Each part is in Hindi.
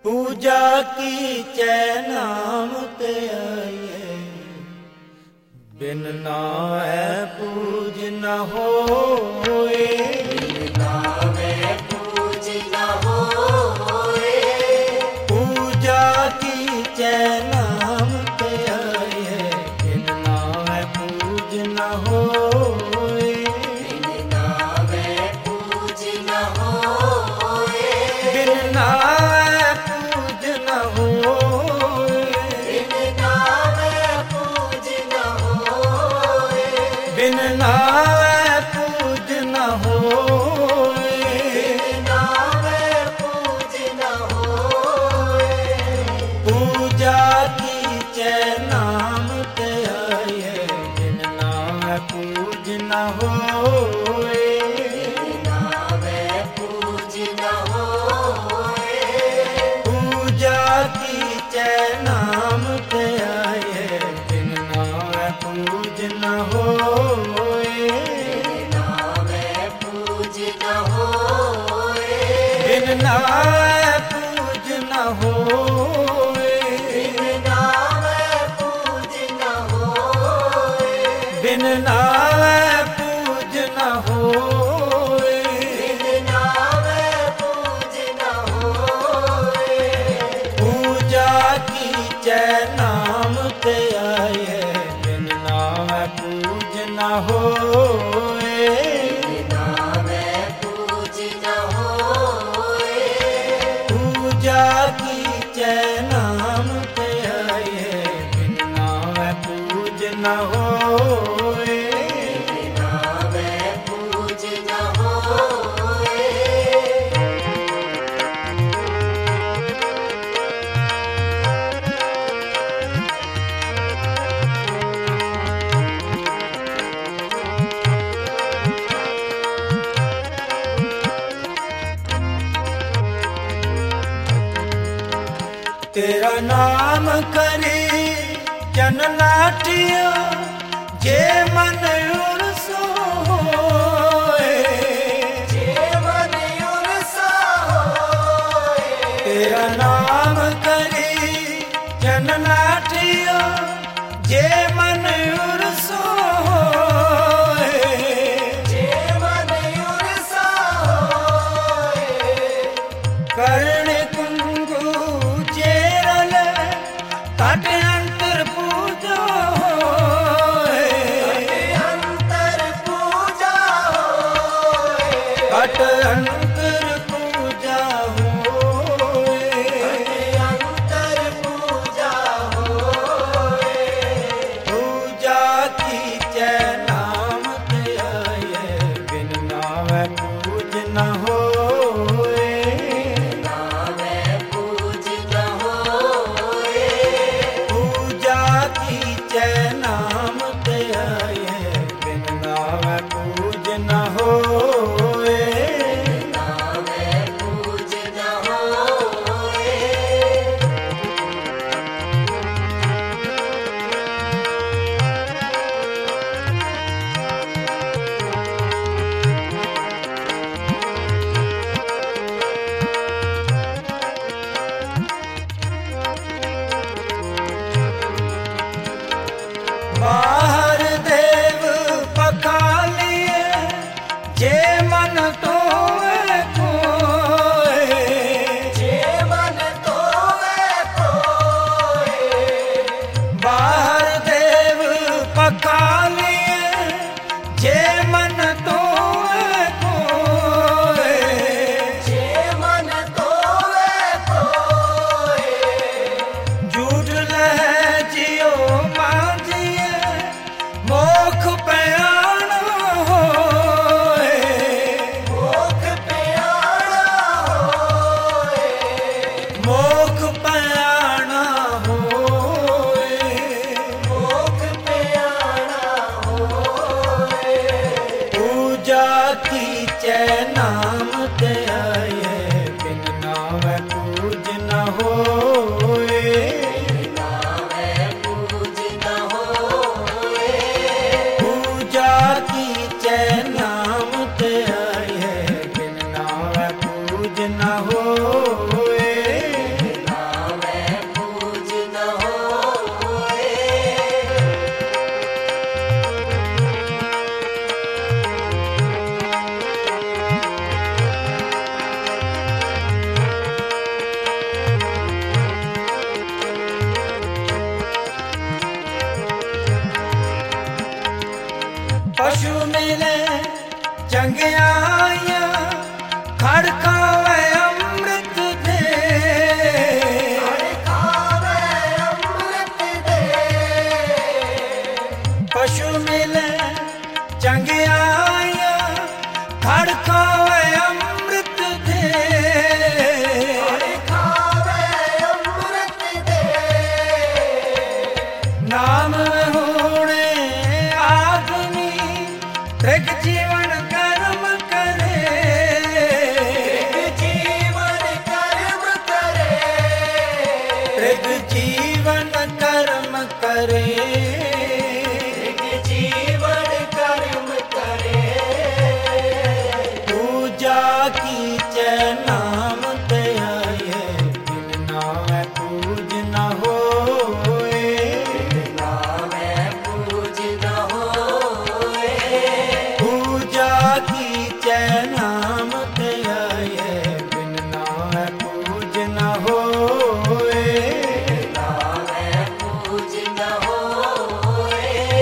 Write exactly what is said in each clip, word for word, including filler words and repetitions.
पूजा की चै नाम ते आए, बिन नावे पूज न होए। बिन नावे पूज न होए। पूजा की चै नाम ते आए, बिन नावे पूज न होए। बिन नावे पूज न होए। बिन नावे पूज न होए। बिन नावे पूज न होए। बिन नावे पूज न होए। बिन नावे पूज न होए। पूजा की चै नाम ते आए, बिन नावे पूज न होए। बिन नावे पूज न होए। पूजा की चै नाम ते आए, बिन नावे पूज न होए। बिन नावे पूज न होए। बिन नावे पूज न होए। बिन नावे पूज न होए। बिन नावे पूज न होए। बिन नावे पूज न होए। पूजा की चै नाम ते आए, बिन नावे पूज न होए। बिन नावे पूज न होए। पूजा की चै नाम ते आए, बिन नावे पूज न होए। बिन नावे पूज न होए। तेरा नाम करी जन लाठियो, जे मन उरसो होए। जीवन उरसा होए। तेरा नाम करी जन लाठियो, जे मन उरसो होए। जीवन उरसा होए। कर्ण कुंगु चेरल तट अंतर पूजो होए। अंतर पूजा होए। तट अंतर पूजा होए। अंतर पूजा होए। पूजा की चै नाम करे, जीवन कर्म करे, पूजा कीचै नाम ते आए, बिन नामै पूज न होए, नामै पूज न होए, पूजा कीचै नाम ते आए, बिन नामै पूज न होए। नामै पूज न होए।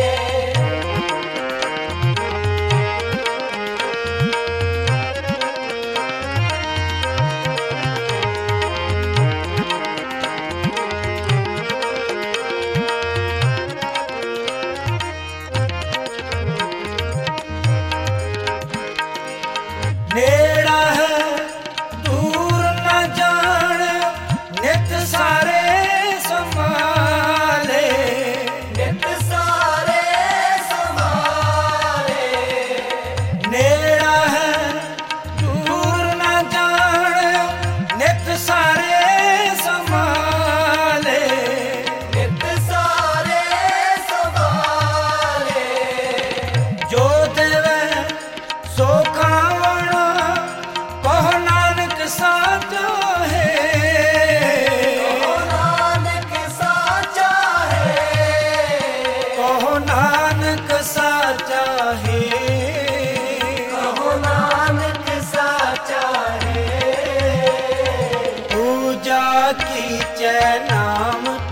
नेड़ा है दूर न जान, नित सारे संभाले, नित सारे संभाले, नेड़ा है दूर न जान, नित सारे संभाले, नित सारे संभाले, जो देवे सो खावणा, कहो नानक साचो है, कहो नानक साचा है, कहो नानक साचा है, कहो नानक साचा है, पूजा कीचै नाम